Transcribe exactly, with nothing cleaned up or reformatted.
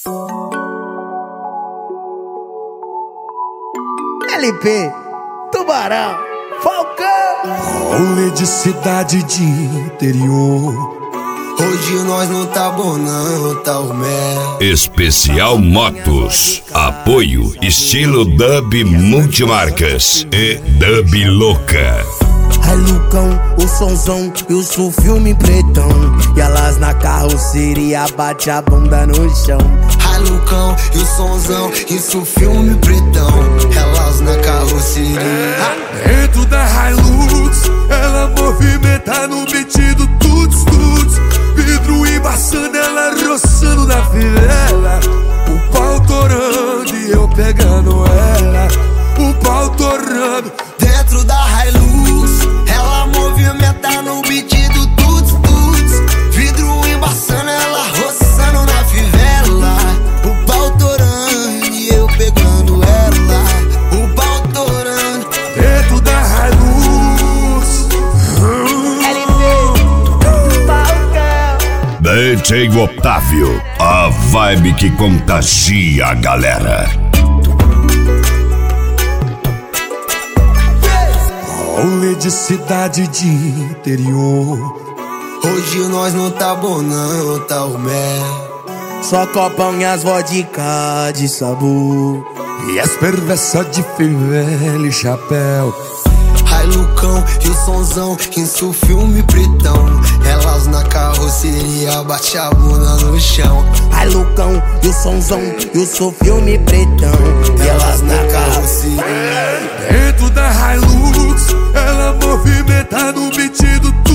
L P, Tubarão, Falcão. Rolê de cidade de interior. Hoje nós não tá bom não, tá o mel. Especial Motos. Apoio estilo dub multimarcas e dub louca. Ai Lucão, o sonzão e o sul filme pretão. E elas na carroceria bate a bunda no chão. Ai Lucão e o sonzão, isso filme pretão. Elas na carroceria. Dentro da Hilux, ela movimenta no beat do tuts tuts. Vidro embaçando, ela roçando na fivela. O pau torando e eu pegando ela. O pau torando. Dentro da Hilux, ela movimenta no beat do tuts tuts. Vidro embaçando, ela roçando na fivela. O pau torando e eu pegando ela. O pau torando. Dentro da Hilux. L P, Falcão. D J Otávio, a vibe que contagia a galera. Rolê de cidade de interior. Hoje nós não tá bom não, tá o mel. Só copão e as vodka de sabor. E as perversas de fivela e chapéu. Ai Lucão e o sonzão, isso filme pretão. Elas na carroceria bate a bunda no chão. Ai Lucão e o sonzão e o sul filme pretão. E elas na carroceria. Dentro da Hilux, ela movimenta no beat do